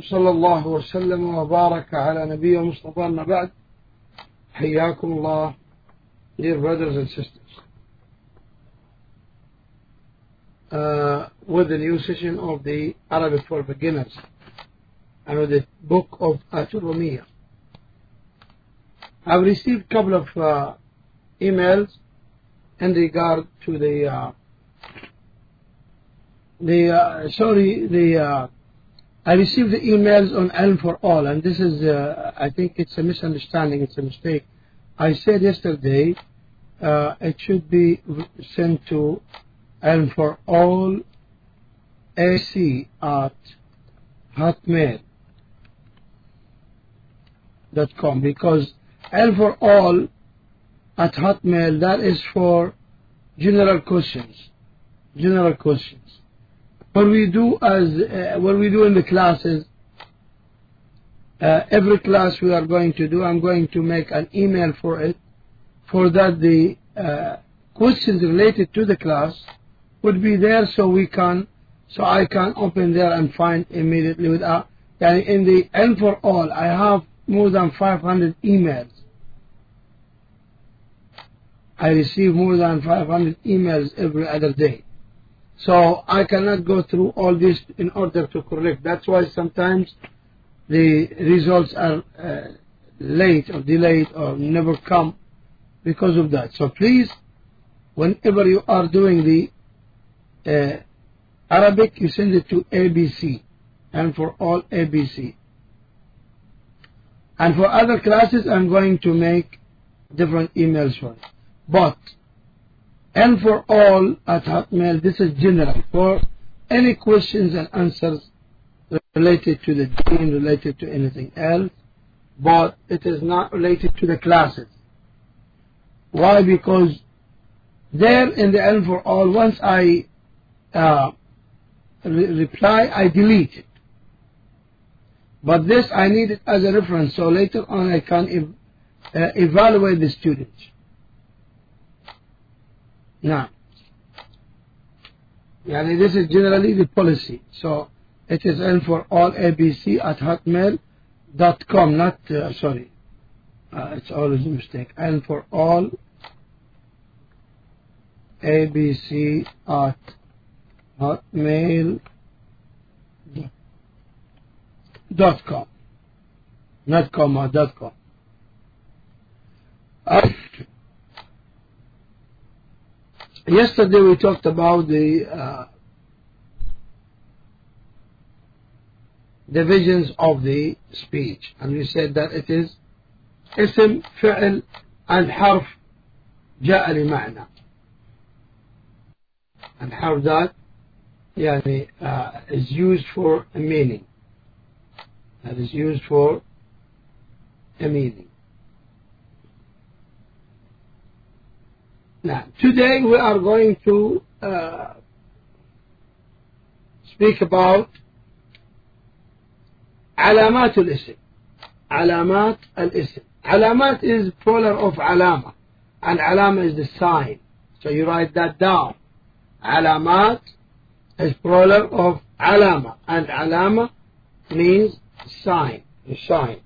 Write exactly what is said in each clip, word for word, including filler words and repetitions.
وصلى الله وسلم وبارك على نبي مصطفى ما بعد. حياكم الله, dear brothers and sisters, uh, with the new session of the Arabic for Beginners and with the book of At-Rumiyya. I've received a couple of uh, emails in regard to the uh, the uh, sorry the uh, I received the emails on Ilm for All, and this is uh, I think it's a misunderstanding, it's a mistake. I said yesterday uh, it should be sent to Ilm for All A C at hotmail dot com, because Ilm for All at Hotmail, that is for general questions. General questions. What we do as uh, what we do in the classes, uh, every class we are going to do, I'm going to make an email for it, for that the uh, questions related to the class would be there, so we can, so I can open there and find immediately without. And in the Ilm for All, I have more than five hundred emails. I receive more than five hundred emails every other day. So I cannot go through all this in order to correct. That's why sometimes the results are uh, late or delayed or never come because of that. So please, whenever you are doing the uh, Arabic, you send it to A B C, and for all A B C. And for other classes, I'm going to make different emails for it. But and for all at Hotmail, this is general for any questions and answers related to the deen, related to anything else, but it is not related to the classes. Why? Because there in the Ilm for All, once I uh, re reply, I delete it. But this I need it as a reference, so later on I can ev uh, evaluate the students. Now, yani this is generally the policy. So it is Ilm for All A B C at hotmail dot com, not, uh, sorry, uh, it's always a mistake. Ilm for All A B C at hotmail dot com, not comma, dot com. Uh, Yesterday we talked about the uh, divisions of the speech, and we said that it is اسم, فعل, and حرف جاء لمعنى. And حرف that يعني, uh, is used for a meaning. That is used for a meaning. Now, today we are going to uh, speak about علامات الاسم. علامات الاسم. علامات is plural of علامة, and علامة is the sign. So you write that down. علامات is plural of علامة, and علامة means sign, the sign.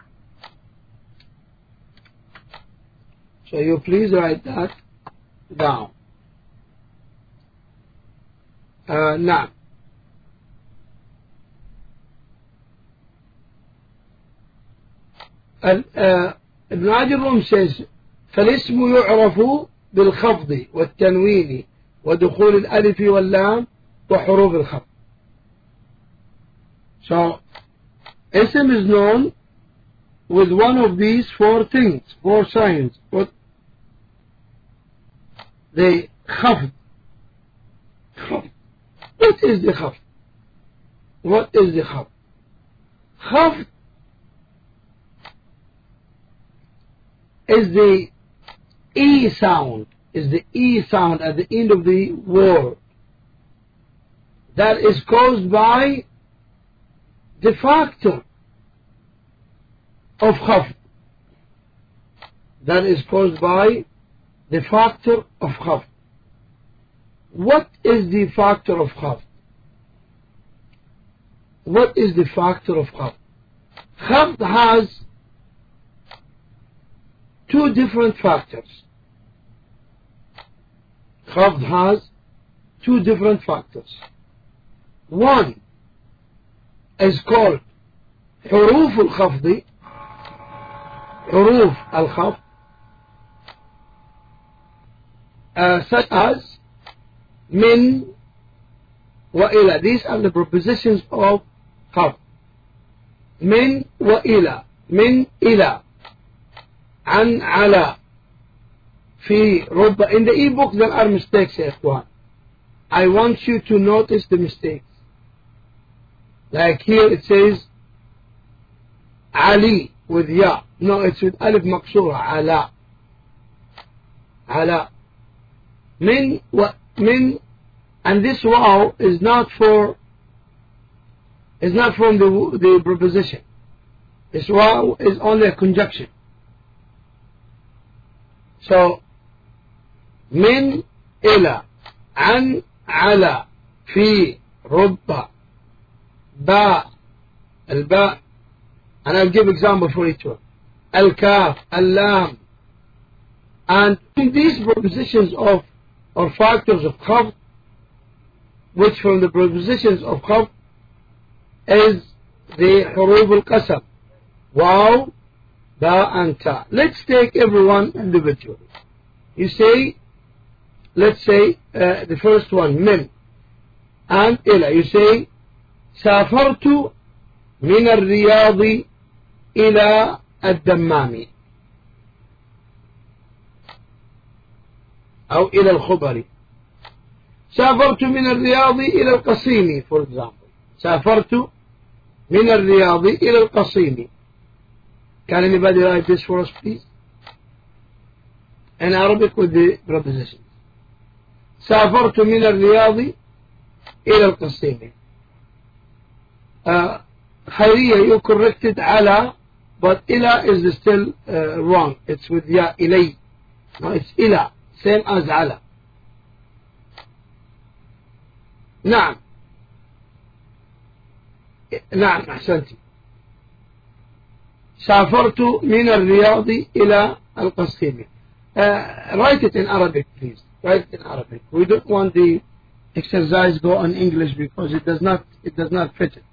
So you please write that down. Uh, نعم. uh, ابن عجرم says فالاسم يعرف بالخفض والتنوين ودخول الألف واللام وحروف الخفض. So اسم is known with one of these four things, four signs. What? The خفض. خفض. What is the خفض? What is the خفض? خفض is the E sound, is the E sound at the end of the word. That is caused by the factor of خفض. That is caused by the factor of خفض. What is the factor of خفض? what is the factor of khafd? Khafd has two different factors. Khafd has two different factors. One is called حروف الخفض, حروف الخفض, uh, such as من وإلى. These are the prepositions of خفض. من وإلى, من إلى, عن على, في رب. In the ebook there are mistakes, يا إخوان. I want you to notice the mistakes. Like here it says Ali with ya. No, it's with alif مكسورة. ala. ala. Min wa min, and this wow is not for is not from the the preposition. This wow is only a conjunction. So min إلى, عن على, في رب, باء, الباء, and I'll give example for each one. Al-Kaf, Al-Lam. And in these prepositions of or factors of khafd, which from the prepositions of khafd is the huruf al-qasam, waw, ba, and ta. Let's take everyone individually. You say, let's say uh, the first one, min, and ila. You say, سافرت من الرياض إلى الدمام أو إلى الخبر. سافرت من الرياض إلى القصيم, for example. سافرت من الرياض إلى القصيم. Can anybody write this for us, please? In Arabic with the prepositions. سافرت من الرياض إلى القصيم. Uh, Khayriya, you corrected ala, but ila is still uh, wrong. It's with ya, ilay. No, it's ila, same as ala. نعم. نعم أحسنتي. سافرت من الرياض إلى القصيم. Uh, write it in Arabic, please. Write it in Arabic. We don't want the exercise go on English because it does not it does not fit it.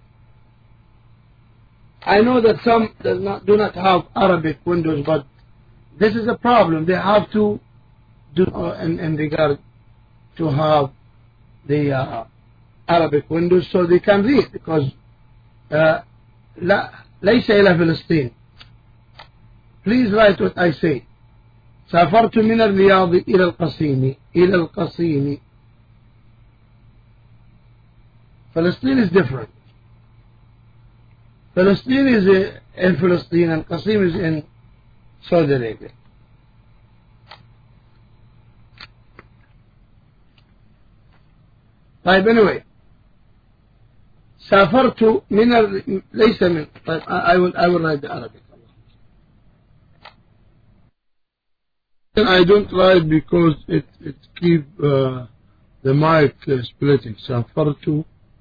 I know that some does not, do not have Arabic windows, but this is a problem. They have to do uh, in, in regard to have the uh, Arabic windows so they can read, because uh, لا ليس إلى فلسطين. Please write what I say. سافرت من الرياض إلى القصيم. إلى القصيم. Palestine is different. Palestine is in Palestine and Qasim is in Saudi Arabia. طيب anyway, سافرت من ال... ليس من طيب I will I will write the Arabic. I don't write because it it keep uh, the mic uh, splitting. سافرت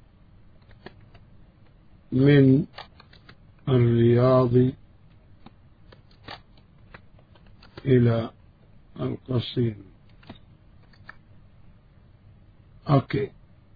من الرياض إلى القصيم. Okay.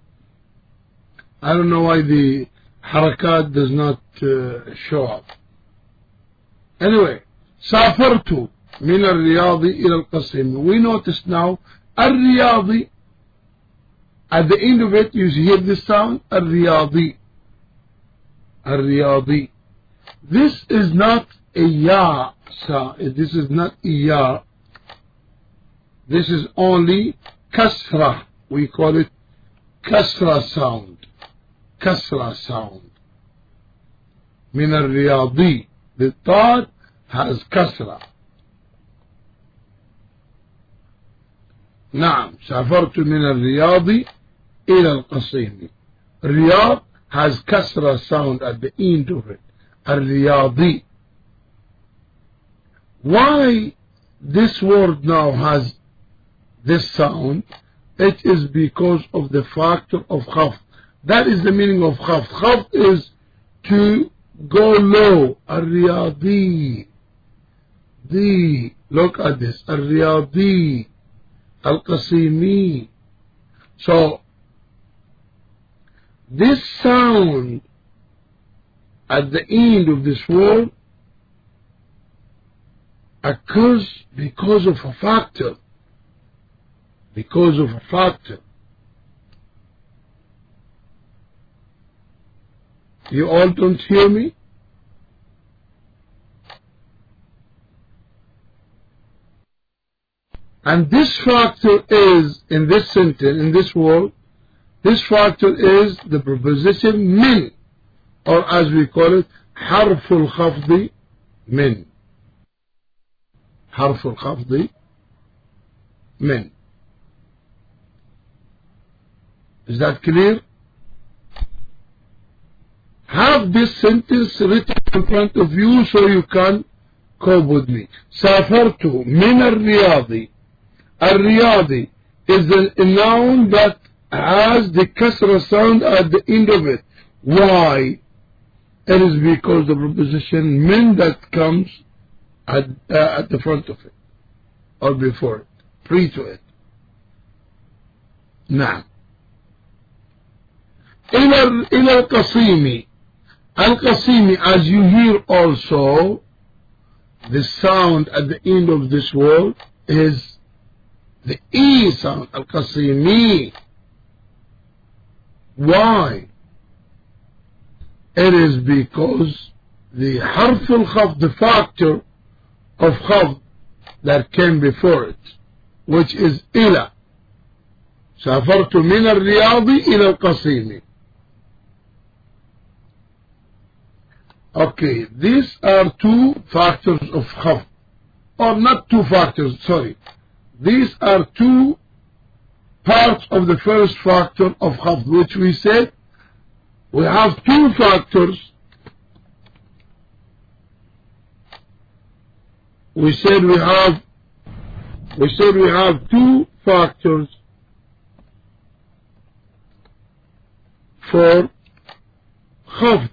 I don't know why the harakat does not uh, show up. Anyway, سافرت من الرياض إلى القصيم. We notice now الرياضي, at the end of it you hear this sound الرياضي. الرياضي. This is not a ya sound. This is not a ya. This is only kasra. We call it kasra sound. Kasra sound. من الرياضي. The thought has kasra. نعم. سافرت من الرياض إلى القصيم. الرياض has kasra sound at the end of it. الرياضي. Why this word now has this sound? It is because of the factor of khafd. That is the meaning of khafd. Khafd is to go low. Al-Riyadi. The, look at this. Al-Riyadi. Al-Qasimi. So, this sound at the end of this word occurs because of a factor. Because of a factor. You all don't hear me? And this factor is, in this sentence, in this word, this factor is the preposition min, or as we call it, harful khafdi min. Harful khafdi min. Is that clear? Have this sentence written in front of you so you can cope with me. سافرت من الرياض. الرياض is a noun that has the kasra sound at the end of it. Why? It is because the preposition min that comes at, uh, at the front of it or before it, pre to it. Now, إلى إلى القصيم. Al-Qasimi, as you hear also, the sound at the end of this word is the E sound, Al-Qasimi. Why? It is because the harf al-khafd, the factor of khafd that came before it, which is إلى. سافرت من الرياض إلى القصيم. Okay, these are two factors of khafd, or not two factors, sorry. These are two parts of the first factor of khafd, which we said we have two factors. We said we have, we said we have two factors for khafd.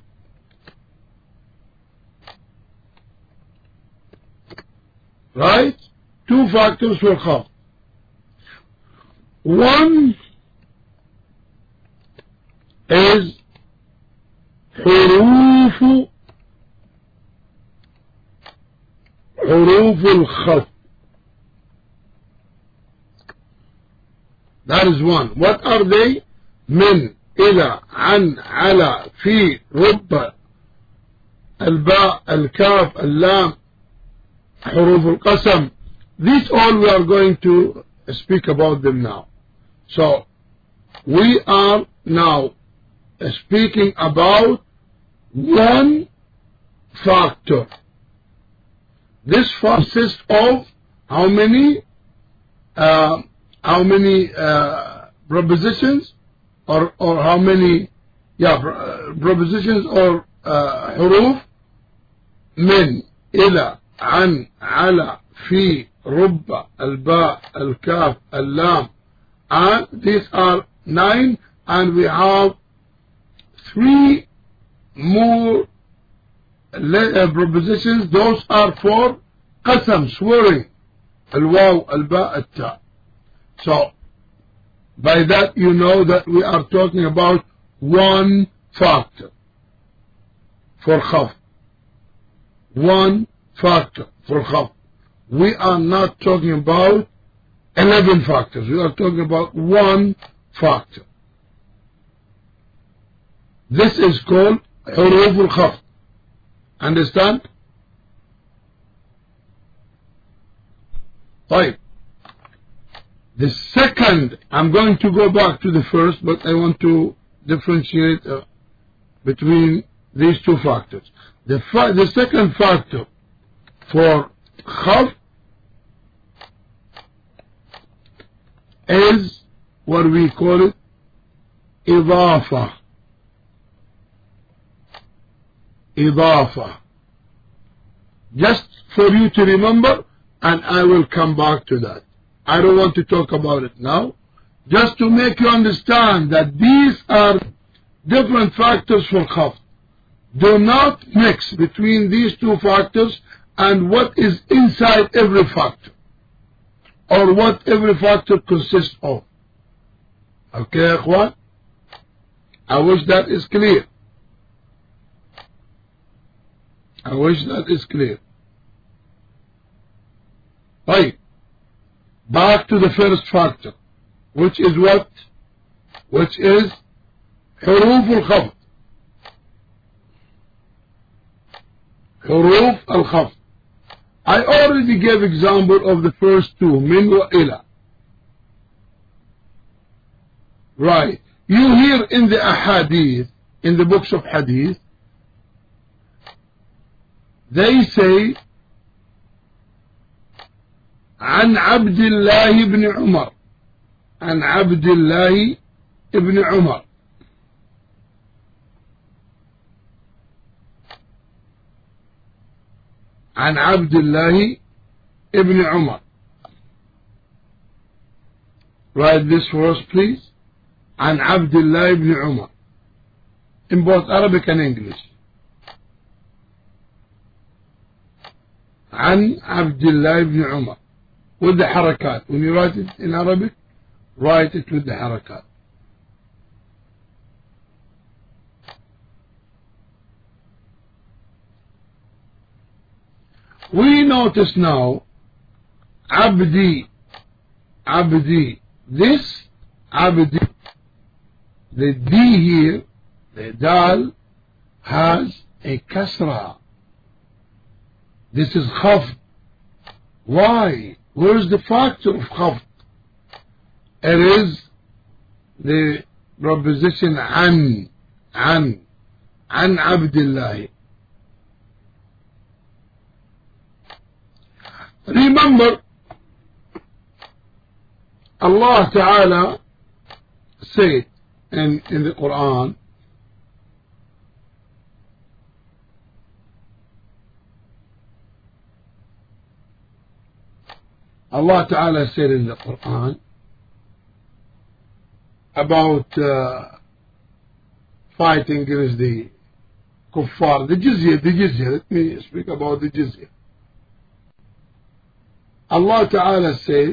Right? Two factors for khafd. One is حروف حروف الخفض. That is one. What are they? من, إلى, عن, على, في, رب, الباء, الكاف, اللام, حروف القسم. These all we are going to speak about them now. So we are now speaking about one factor. This consists of how many uh, how many uh, prepositions or or how many yeah prepositions or uh, حروف من, إلى, عن, على, في, رب, الباء, الكاف, اللام, and these are nine, and we have three more uh, prepositions. Those are for qasam, swearing, al-waw, al-ba, al-ta. So by that you know that we are talking about one factor for khafd. One factor for khafd. We are not talking about eleven factors. We are talking about one factor. This is called حروف الخفض. Understand? طيب. The second, I'm going to go back to the first, but I want to differentiate uh, between these two factors. The, fa the second factor for khafd is what we call it إضافة. إضافة. Just for you to remember, and I will come back to that. I don't want to talk about it now. Just to make you understand that these are different factors for khafd. Do not mix between these two factors and what is inside every factor, or what every factor consists of. Okay, ikhwan? I wish that is clear. I wish that is clear. Right. Back to the first factor, which is what? Which is حروف الخفض. حروف الخفض. I already gave example of the first two, min wa ila. Right. You hear in the ahadith, in the books of hadith, they say عن عبد الله بن عمر عن عبد الله بن عمر عن عبد الله بن عمر. Write this for us, please. عن عبد الله بن عمر, in both Arabic and English. عن عبد الله بن عمر, with the harakat. When you write it in Arabic, write it with the harakat. We notice now Abdi, Abdi, this Abdi, the D here, the Dal, has a kasra. This is khafd. Why? Where is the factor of khafd? It is the preposition an, an, an Abdullah. Remember, Allah Ta'ala said in, in the Quran, Allah Ta'ala said in the Quran about uh, fighting against the kuffar, the jizya, the jizya. Let me speak about the jizya. Allah Ta'ala said,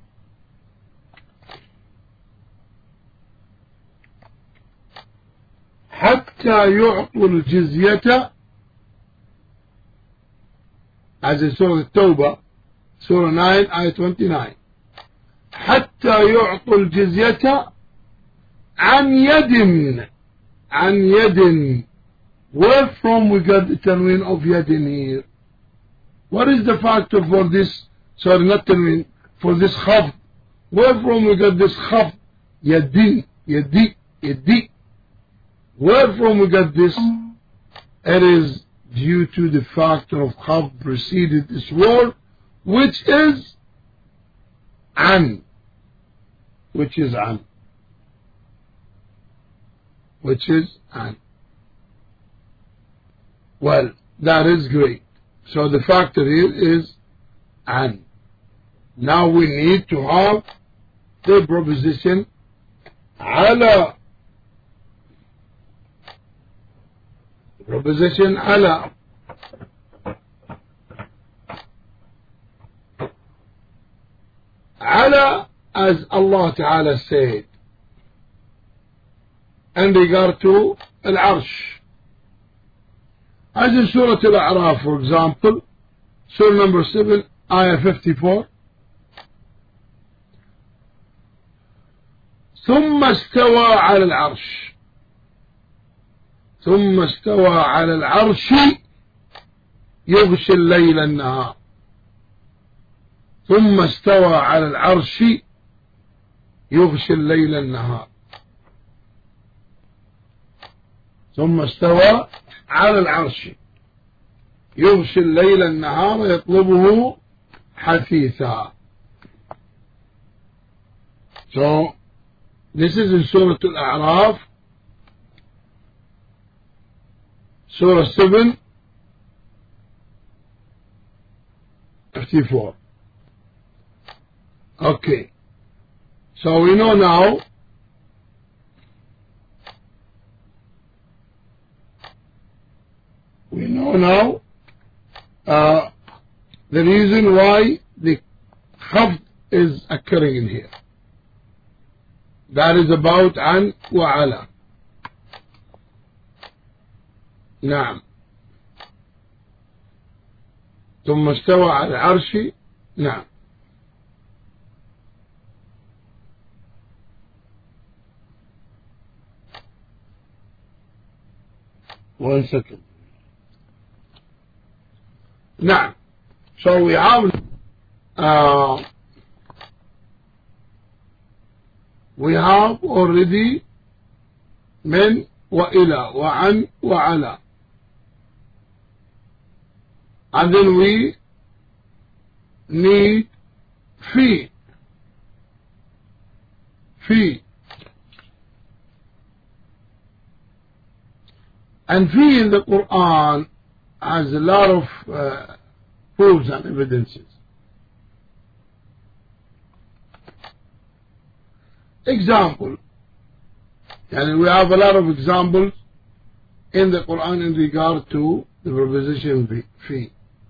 حتى يعطوا الجزية, as in Surah At-Tawbah, Surah nine, Ayah twenty-nine. حتى يعطوا الجزية عن يد, عن يد. Where from we got the tanween of yadin here? What is the factor for this? Sorry, not tanween, for this khafd. Where from we got this khafd? Yadin, yadi, yadi. Where from we got this? It is due to the factor of khafd preceded this word, which is an, which is an, which is an. Well, that is great. So the factor here is an. Now we need to have the preposition ala. Preposition ala. Ala, as Allah Ta'ala said in regard to Al-Arsh, as in Surah Al-A'raf, for example, Surah number seven, Ayah fifty-four. ثم استوى على العرش, ثم استوى على العرش يغشي الليل النهار, ثم استوى على العرش يغشي الليل النهار, ثم استوى على العرش يغشي الليل النهار يطلبه حثيثا. So this is in Surah Al-A'raf, Surah seven, fifty-four. Okay. So we know now know now uh, the reason why the khafd is occurring in here. That is about an wa ala. نعم. ثم استوى على العرش. نعم. One second. نعم. So we have uh, we have already من وإلى وعن وعلى, and then we need في في and في in the Quran has a lot of uh, proofs and evidences. Example, and we have a lot of examples in the Quran in regard to the preposition في.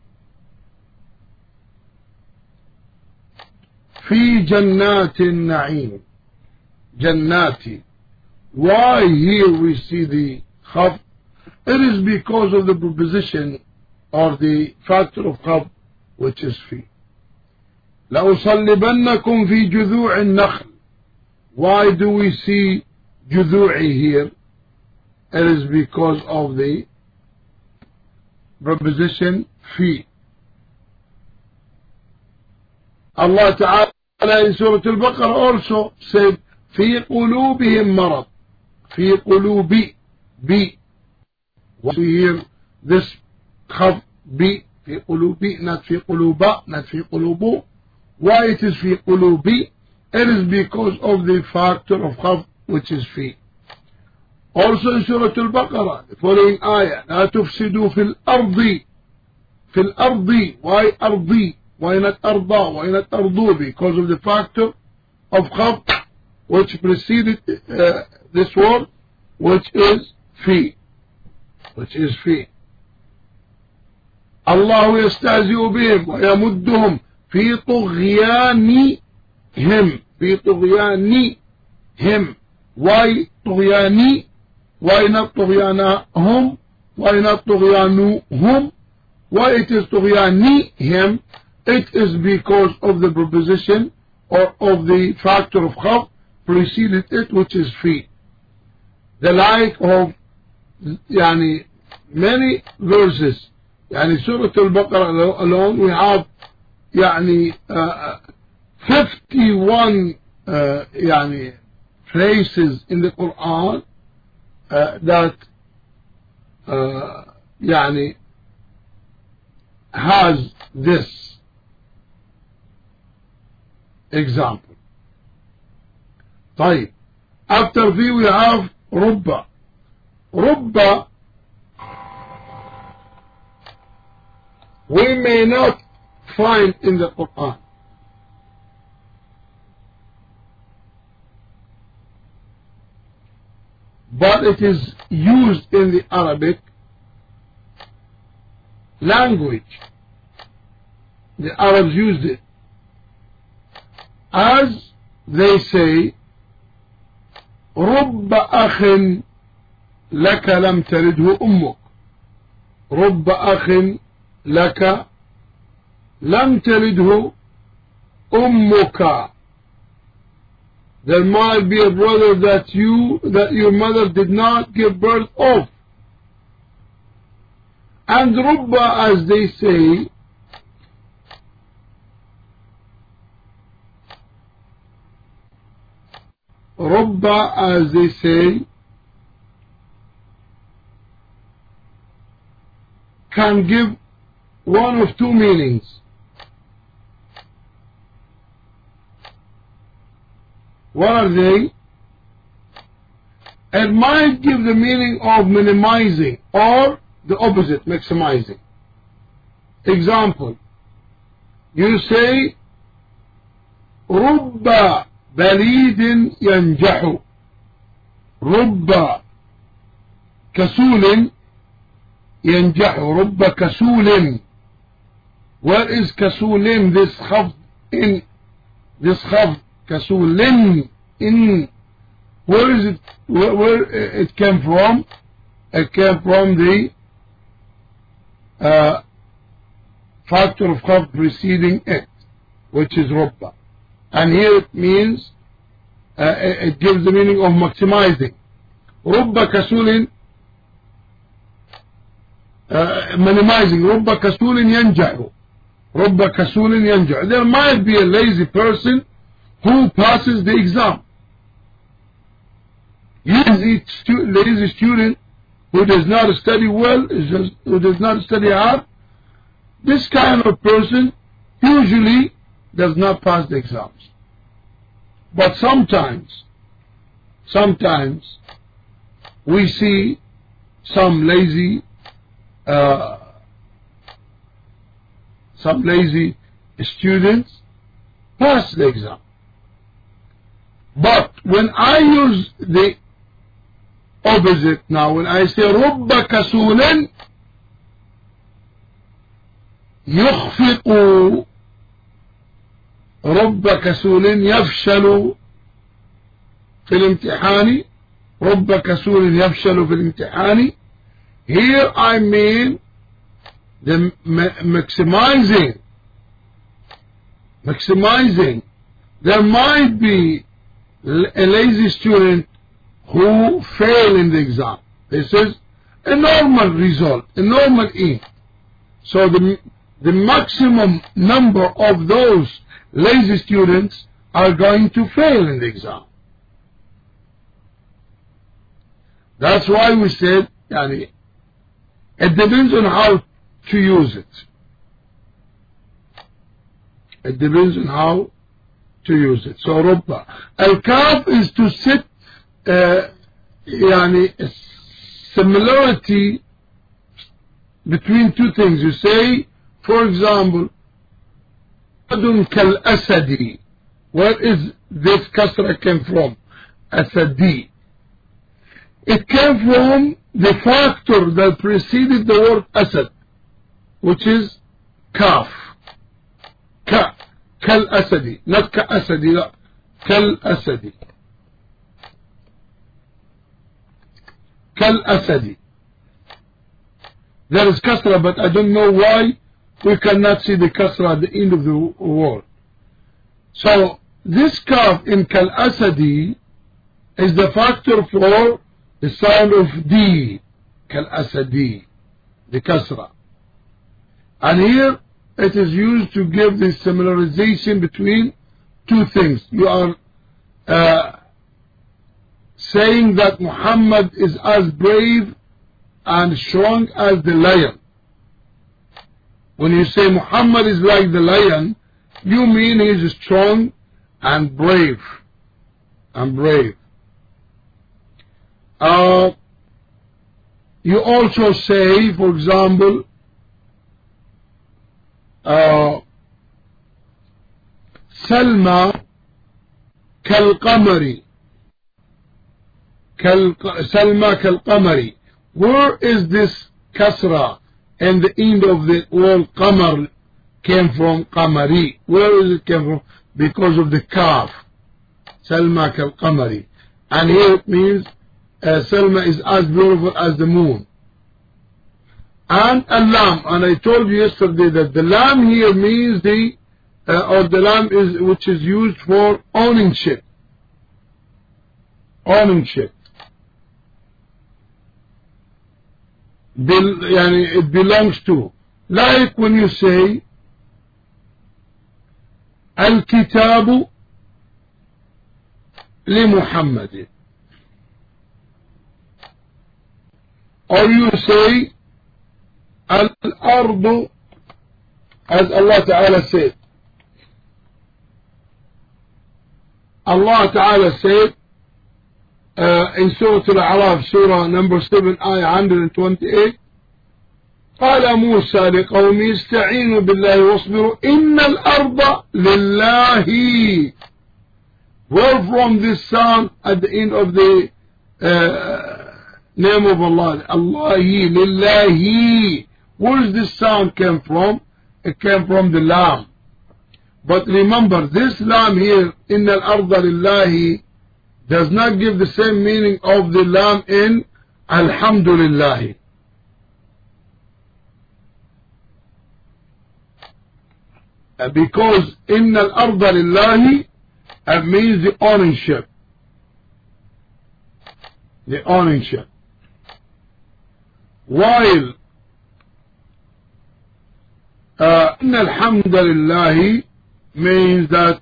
في جنات النعيم. جناتي. Why here we see the khaf? It is because of the preposition or the factor of khaf, which is في. لأصلبنكم في جذوع النخل. Why do we see جذوعي here? It is because of the preposition في. Allah Ta'ala in Surah Al-Baqarah also said في قلوبهم مرض. في قلوبي بي. We hear this khaf بي في قلوبي, not في قلوبا, not في قلوبو. Why it is في قلوبي? It is because of the factor of khaf, which is في. Also in Surah Al-Baqarah, the following ayah, لا تفسدوا في الأرض. في الأرض. Why أرضي? Why not أرضا? Why not أرضو? Because of the factor of khaf, which preceded uh, this word, which is في. Which is في. الله يستهزئ بهم ويمدهم في طغيانهم. في طغيانهم. Why طغياني? Why not طغيانهم? Why not طغيانهم? Why it is طغيانهم? It is because of the preposition or of the factor of khaf preceded it, which is في. The like of يعني many verses, يعني Surah Al-Baqarah alone we have يعني uh, fifty-one uh, يعني places in the Quran uh, that uh, يعني has this example. طيب, after V we have رب. رب we may not find in the Quran, but it is used in the Arabic language. The Arabs used it as they say رب أخ لك لم تلده أمك. رب أخ لك لم تلده أمك. There might be a brother that you that your mother did not give birth of. And رب, as they say, رب, as they say, can give one of two meanings. What are they? It might give the meaning of minimizing or the opposite, maximizing. Example, you say رب بليد ينجح. رب كسول ينجح رب كسول. Where is كسول? This خفض in, this خفض كسول in, where is it, where, where it came from? It came from the uh, factor of خفض preceding it, which is رب. And here it means, uh, it gives the meaning of maximizing. رب كسول, uh, minimizing. رب كسول ينجح. رب كسول ينجح. There might be a lazy person who passes the exam. Lazy, stu lazy student who does not study well, who does not study hard, this kind of person usually does not pass the exams. But sometimes, sometimes we see some lazy, uh, some lazy students pass the exam. But when I use the opposite now, when I say رب كسول يخفق, رب كسول يفشل في الامتحان, رب كسول يفشل في الامتحان, here I mean the maximizing, maximizing. There might be a lazy student who fail in the exam. This is a normal result, a normal E. So the, the maximum number of those lazy students are going to fail in the exam. That's why we said, yani, it depends on how to use it. It depends on how to use it. So رب. Al-Kaf is to sit, uh, يعني, similarity between two things. You say, for example, Adun kal asadi. Where is this kasra came from? Asadi. It came from the factor that preceded the word asad, which is kaf. Ka. Kal asadi. Not ka asadi. No. Kal asadi. Kal asadi. There is kasra, but I don't know why we cannot see the kasra at the end of the word. So this kaf in kal asadi is the factor for the sound of D. Kal asadi. The kasra. And here it is used to give the similarization between two things. You are uh, saying that Muhammad is as brave and strong as the lion. When you say Muhammad is like the lion, you mean he is strong and brave. And brave. Uh, you also say, for example, uh, Salma كالقمر. Salma كالقمر. Where is this kasra and the end of the word qamar came from? Qamari. Where is it came from? Because of the kaf. Salma كالقمر. And here it means uh, Salma is as beautiful as the moon. And a lamb, and I told you yesterday that the lamb here means the, uh, or the lamb is, which is used for owning shit. Owning shit. Bel, yani it belongs to. Like when you say, Al-Kitabu li-Muhammad. Or you say, Al-Ardu, as Allah Ta'ala said. Allah Ta'ala said uh, in Surah Al-A'raf, Surah number seven, Ayah one twenty-eight, قال موسى لقومه استعينوا بالله واصبروا إن الأرض لله. Where from this sound at the end of the uh, name of Allah. Allahi, Lillahi. Where does this sound came from? It came from the lam. But remember, this lam here, Inna al-arda lillahi, does not give the same meaning of the lam in Alhamdulillah. Uh, because Inna al-arda lillahi uh, means the ownership. The ownership. While uh, Inna alhamdulillah means that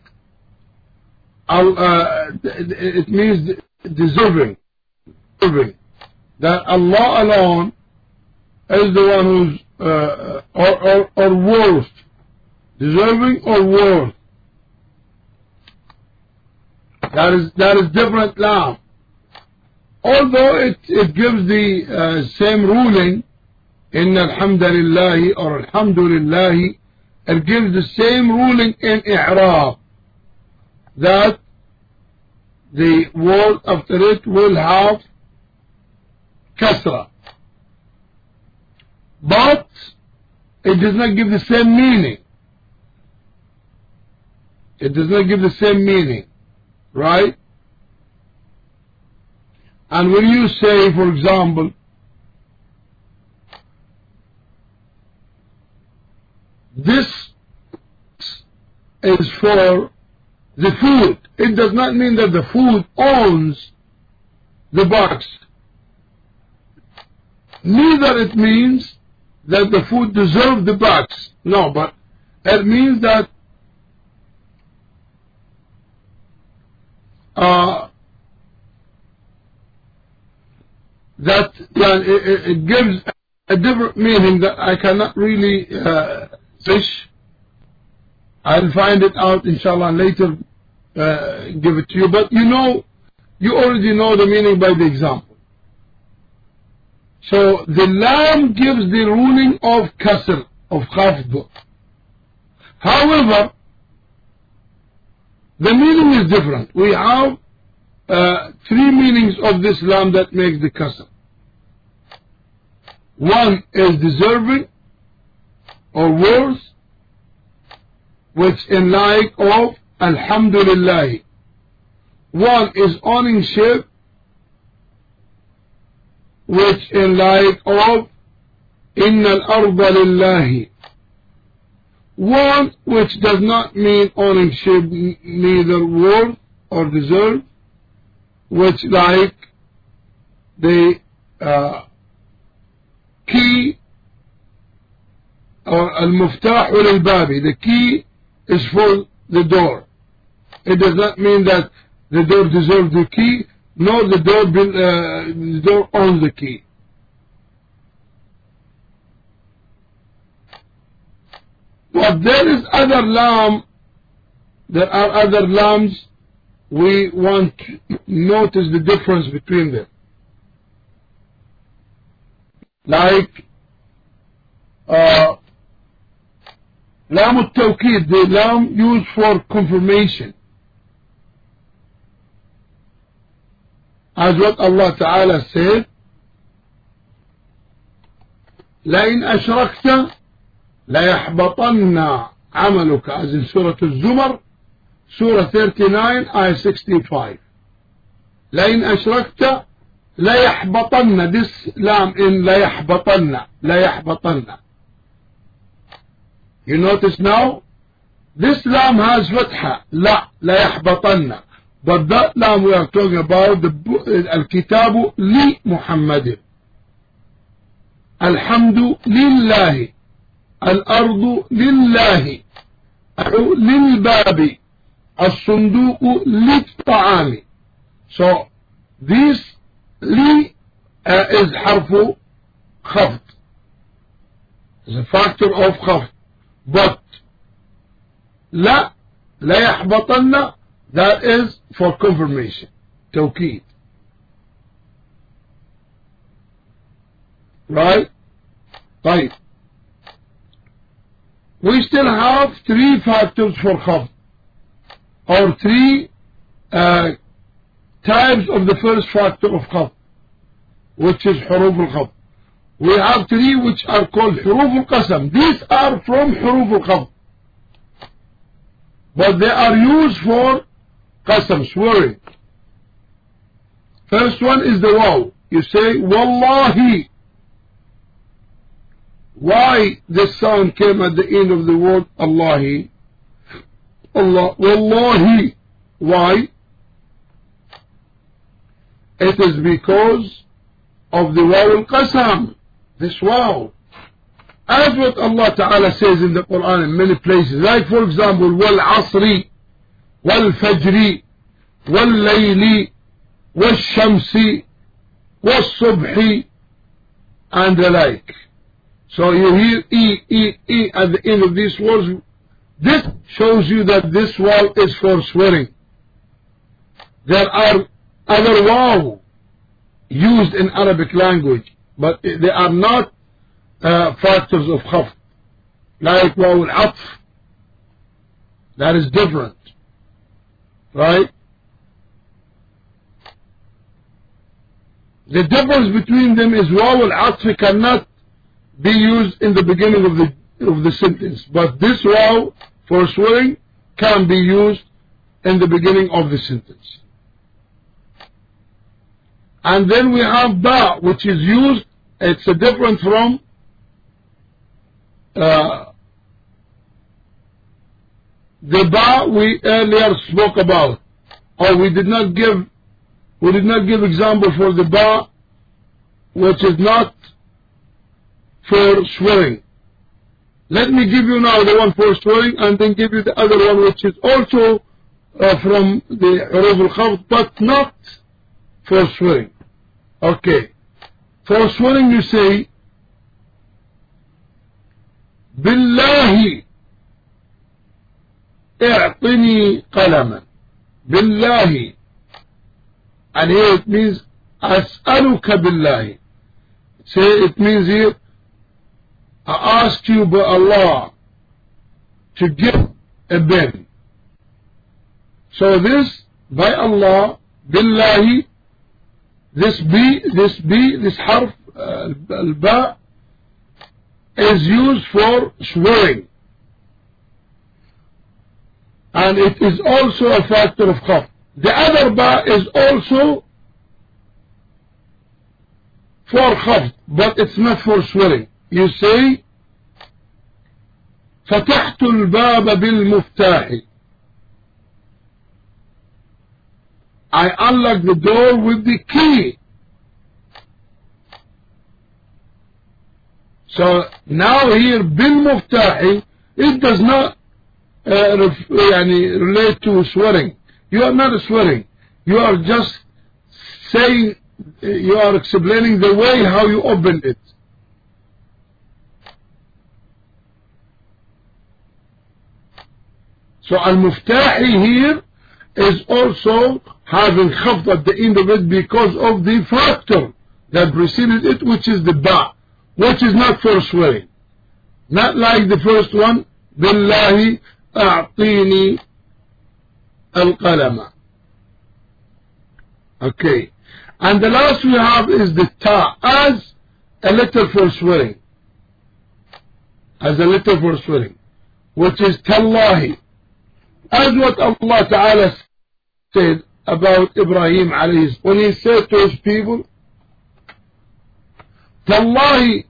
uh, it means deserving, deserving. That Allah alone is the one who's uh, or, or, or worth, deserving or worth. That is that is different now. Although it, it gives the uh, same ruling, Inna alhamdulillah or alhamdulillah, it gives the same ruling in i'rab, that the word after it will have kasra. But it does not give the same meaning. It does not give the same meaning, right? And when you say, for example, this is for the food, it does not mean that the food owns the box. Neither it means that the food deserves the box. No, but it means that uh, that yeah, it, it gives a different meaning that I cannot really uh, fish. I'll find it out inshallah and later uh, give it to you. But you know, you already know the meaning by the example. So the lam gives the ruling of kasr, of khafd. However, the meaning is different. We have uh, three meanings of this lam that makes the kasr. One is deserving or worth, which in like of alhamdulillah. One is ownership, which in like of inna al-arda lillahi. One which does not mean ownership, neither worth or deserve, which like the uh, key or al-muftah lil-babi, the key is for the door. It does not mean that the door deserves the key, nor the door, uh, the door owns the key. But there is other lam, there are other lams, we want to notice the difference between them. Like uh, lam al-tawqid, the lam used for confirmation. As what Allah Ta'ala said, لَإِنْ أَشْرَكْتَ لَيَحْبَطَنَّ عَمَلُكَ, as in Surah Al-Zumar, Surah thirty-nine, Ayah sixty-five. لَإِنْ أَشْرَكْتَ لَيَحْبَطَنَّ, this lam in لَيَحْبَطَنَّ, لَيَحْبَطَنَّ. You notice now, this lam has fatha, la, لَيَحْبَطَنَّ. But that lam we are talking about, the Al-Kitabu li Muhammadin. Alhamdu lillahi. Al-ardu lillahi. Lil-babi. As-sunduku lit-ta'ami. So, this li uh, is harfu khafd. It's a factor of khafd. But, la, la yahbatanna, that is for confirmation, tawqeed. Right? Right. We still have three factors for khafd, or three uh, types of the first factor of khafd. which is حروف الخفض. We have three which are called حروف القسم. These are from حروف الخفض, but they are used for قسم, swearing. First one is the waw. You say wallahi. Why this sound came at the end of the word Allahi? Allah, wallahi. Why? It is because of the waw al-qasam. This waw. As what Allah Ta'ala says in the Quran in many places. Like for example, wal-asri, wal-fajri, wal-layli, wal-shamsi, wal-subhi, and the like. So you hear E, E, E at the end of these words. This shows you that this waw is for swearing. There are other waw used in Arabic language, but they are not uh, factors of khafd. Like waw al-atf. That is different. Right? The difference between them is waw al-atf cannot be used in the beginning of the of the sentence, but this waw for swearing can be used in the beginning of the sentence. And then we have ba, which is used. It's a different from uh, the ba we earlier spoke about, or we did not give we did not give example for the ba, which is not for swearing. Let me give you now the one for swearing, and then give you the other one which is also uh, from the huruf al-khafd, but not for swearing. Okay. For swearing you say Billahi i'tini qalaman. Billahi. And here it means as'aluka billahi. Say it means here I ask you by Allah to give a pen. So this by Allah, billahi, this B, this B, this harf, uh, al-ba, is used for swearing. And it is also a factor of khafd. The other ba is also for khafd, but it's not for swearing. You say فتحت الباب بالمفتاح. I unlock the door with the key. So now here بالمفتاح, it does not uh, ref, يعني, relate to swearing. You are not swearing. You are just saying, you are explaining the way how you opened it. So al-muftahi here is also having khafd at the end of it because of the factor that preceded it, which is the ba, which is not for swearing. Not like the first one, billahi a'tini al-qalama. Okay. And the last we have is the ta, as a letter for swearing. As a letter for swearing, which is tallahi. As what Allah Ta'ala said about Ibrahim alayhi, when he said to his people, Tallahi,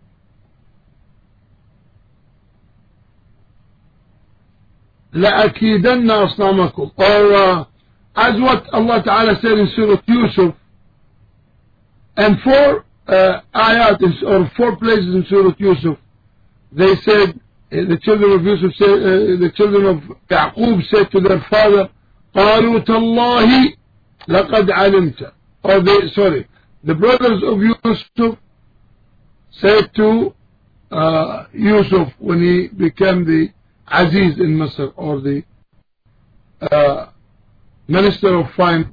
لأكيدن أصنامكم. Or uh, as what Allah Ta'ala said in Surah Yusuf, and four uh, ayat, or four places in Surah Yusuf, they said, the children of Yusuf said, uh, the children of Yaqub said to their father, قالوا تالله لقد علمت. Or they, sorry, the brothers of Yusuf said to uh, Yusuf when he became the Aziz in Masr, or the uh, minister of finance.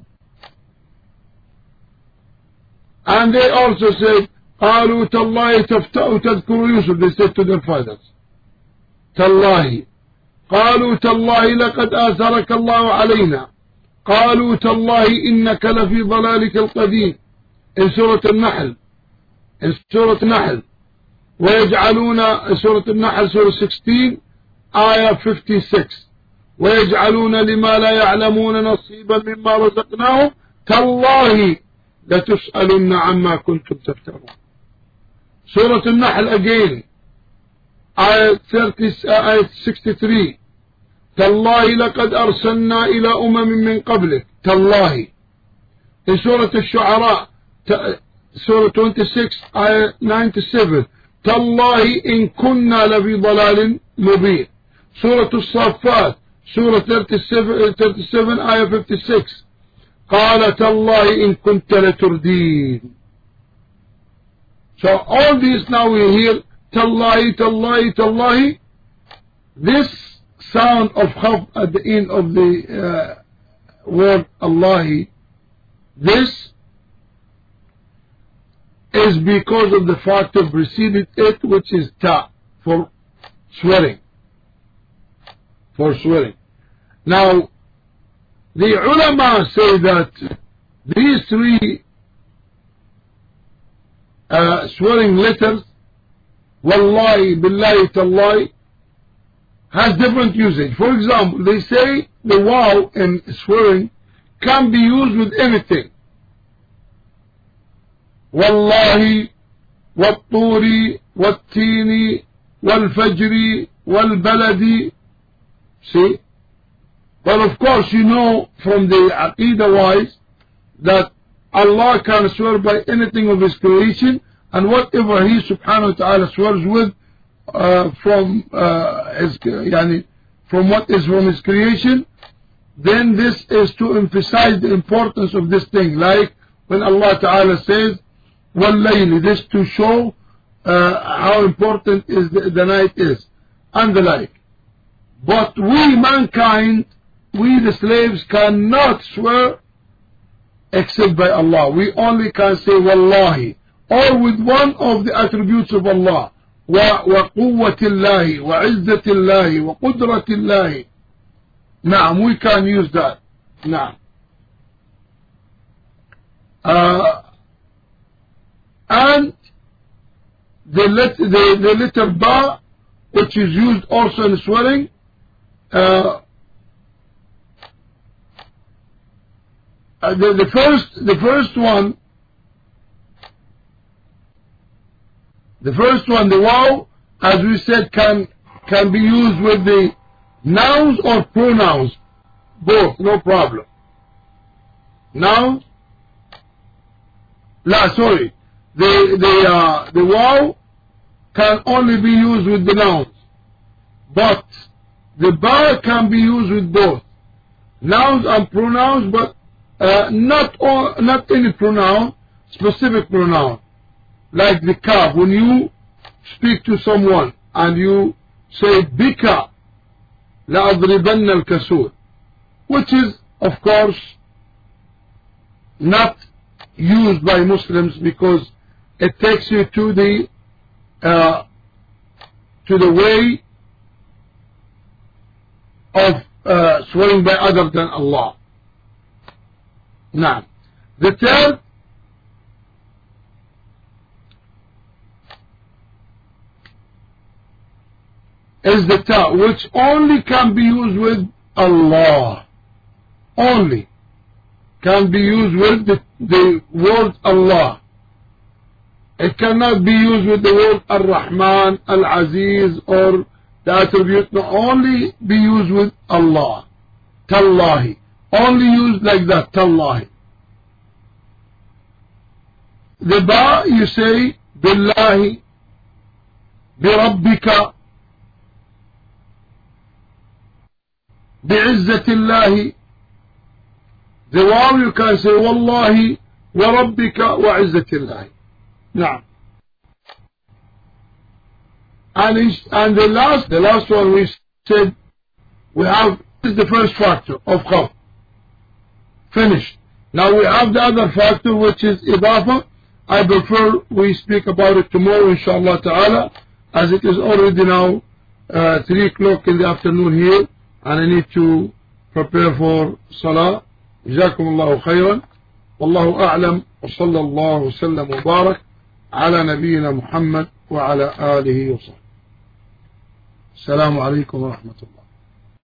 And they also said, قالوا تالله تفتأ تذكر Yusuf. They said to their fathers, تالله. قالوا تالله لقد آثرك الله علينا. قالوا تالله إنك لفي ضلالك القديم. In Surah Al-Nahl. in Surah Nahl. ويجعلون Surah Nahl, Surah sixteen, Ayah fifty-six. ويجعلون لما لا يعلمون نصيبا مما رزقناهم تالله لتسألن عما كنتم تفترون. Surah Nahl again, Ayah thirty, Ayah sixty-three. تالله لقد أرسلنا إلى أمم من قبلك تالله. In Surah الشعراء, Surah twenty-six, Ayah ninety-seven. تالله إن كنا لفي ضلال مبين. Surah الصافات, Surah thirty-seven, thirty-seven, Ayah fifty-six. قال تالله إن كنت لتردين. So all these now we hear تالله تالله تالله. This sound of khaf at the end of the uh, word Allahi, this is because of the fact of preceded it, which is ta, for swearing. For swearing. Now, the ulama say that these three uh, swearing letters, wallahi, billahi, tallahi, has different usage. For example, they say the waw in swearing can be used with anything. Wallahi, watturi, wattini, walfajri, walbaladi. See? But of course you know from the aqidah wise that Allah can swear by anything of His creation, and whatever He subhanahu wa ta'ala swears with uh, from uh, his, yani, from what is from His creation, then this is to emphasize the importance of this thing. Like when Allah ta'ala says وَاللَّيْلِ, this to show uh, how important is the, the night is, and the like. But we mankind, we the slaves, cannot swear except by Allah. We only can say wallahi, or with one of the attributes of Allah, wa wa quwwatillahi, wa izzatillahi, wa qudratillahi. Naam, we can use that. Naam. Uh, and the, let, the, the letter ba, which is used also in swearing, uh, uh, the, the first the first one the first one the waw, as we said, can can be used with the nouns or pronouns, both, no problem. Nouns, la sorry the the uh, the waw can only be used with the nouns, but the ba can be used with both nouns and pronouns, but uh, not all, not any pronoun, specific pronoun, like the kaf. When you speak to someone and you say bika لأضربن الكسور, which is of course not used by Muslims because it takes you to the uh, to the way of uh, swearing by other than Allah. Now, the third is the ta, which only can be used with Allah. Only can be used with the, the word Allah. It cannot be used with the word Ar-Rahman, Al-Aziz, or the attribute. No, only be used with Allah. Tallahi. Only used like that. Tallahi. The ba, you say Billahi, Birabbika, Bi'izzatillahi. The waw you can say Wallahi, Wa Rabbika, Wa Izzatillahi. Now, and, and the last, the last one we said, we have, this is the first factor of khaf. Finished. Now we have the other factor, which is idafa. I prefer we speak about it tomorrow, inshallah ta'ala, as it is already now uh, three o'clock in the afternoon here, and I need to prepare for salah. جزاكم الله خيرا والله أعلم وصلى الله وسلم وبارك على نبينا محمد وعلى آله وصحبه. السلام عليكم ورحمة الله.